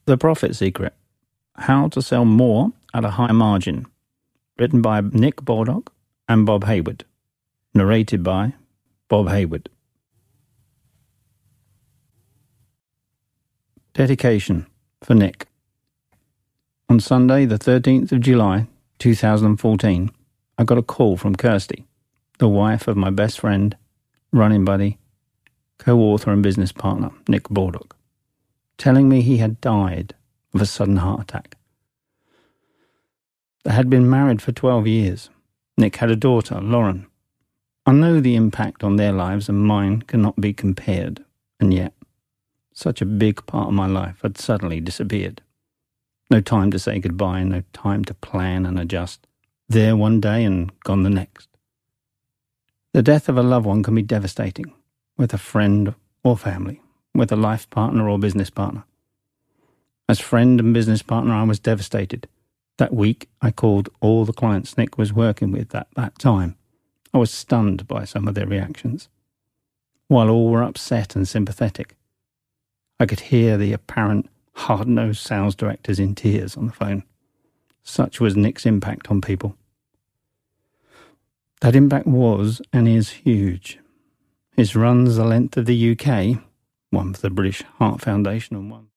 The Profit Secret: How to Sell More at a High Margin. Written by Nick Baldock and Bob Hayward. Narrated by Bob Hayward. Dedication for Nick. On Sunday, the 13th of July, 2014, I got a call from Kirsty, the wife of my best friend, running buddy, co-author and business partner, Nick Baldock, telling me he had died of a sudden heart attack. They had been married for 12 years. Nick had a daughter, Lauren. I know the impact on their lives and mine cannot be compared, and yet such a big part of my life had suddenly disappeared. No time to say goodbye, no time to plan and adjust. There one day and gone the next. The death of a loved one can be devastating, with a friend or family, with a life partner or business partner. As friend and business partner, I was devastated. That week, I called all the clients Nick was working with at that time. I was stunned by some of their reactions. While all were upset and sympathetic, I could hear the apparent hard-nosed sales directors in tears on the phone. Such was Nick's impact on people. That impact was and is huge. His runs the length of the UK, one for the British Heart Foundation and one